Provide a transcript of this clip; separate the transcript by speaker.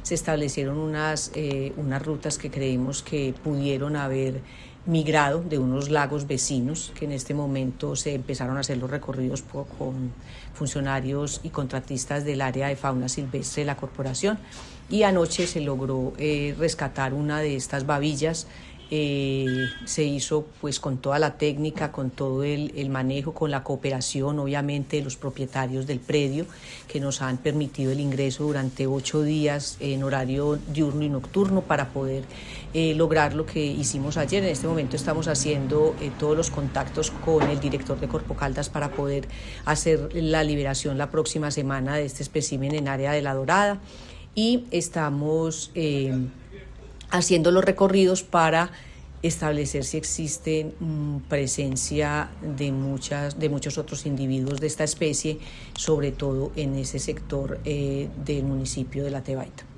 Speaker 1: se establecieron unas rutas que creemos que pudieron haber migrado de unos lagos vecinos, que en este momento se empezaron a hacer los recorridos con funcionarios y contratistas del área de fauna silvestre de la corporación, y anoche se logró rescatar una de estas babillas. Se hizo pues con toda la técnica, con todo el manejo, con la cooperación obviamente de los propietarios del predio, que nos han permitido el ingreso durante 8 días en horario diurno y nocturno para poder lograr lo que hicimos ayer. En este momento estamos haciendo todos los contactos con el director de Corpo Caldas para poder hacer la liberación la próxima semana de este espécimen en área de La Dorada, y estamos haciendo los recorridos para establecer si existe presencia de muchos otros individuos de esta especie, sobre todo en ese sector del municipio de La Tebaida.